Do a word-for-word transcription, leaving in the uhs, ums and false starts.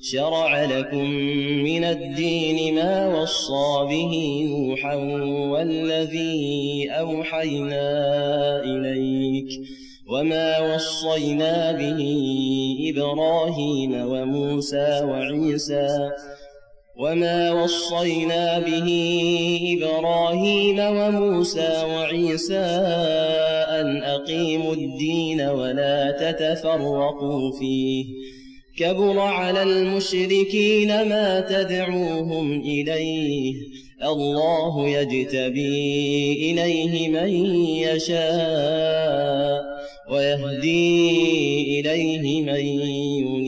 شرع لكم من الدين ما وصى به نوحا والذي أوحينا إليك وما وصينا به إبراهيم وموسى وعيسى وما وصينا به إبراهيم وموسى وعيسى أن أقيموا الدين ولا تتفرقوا فيه كبر على المشركين ما تدعوهم إليه الله يجتبي إليه من يشاء ويهدي إليه من ينيب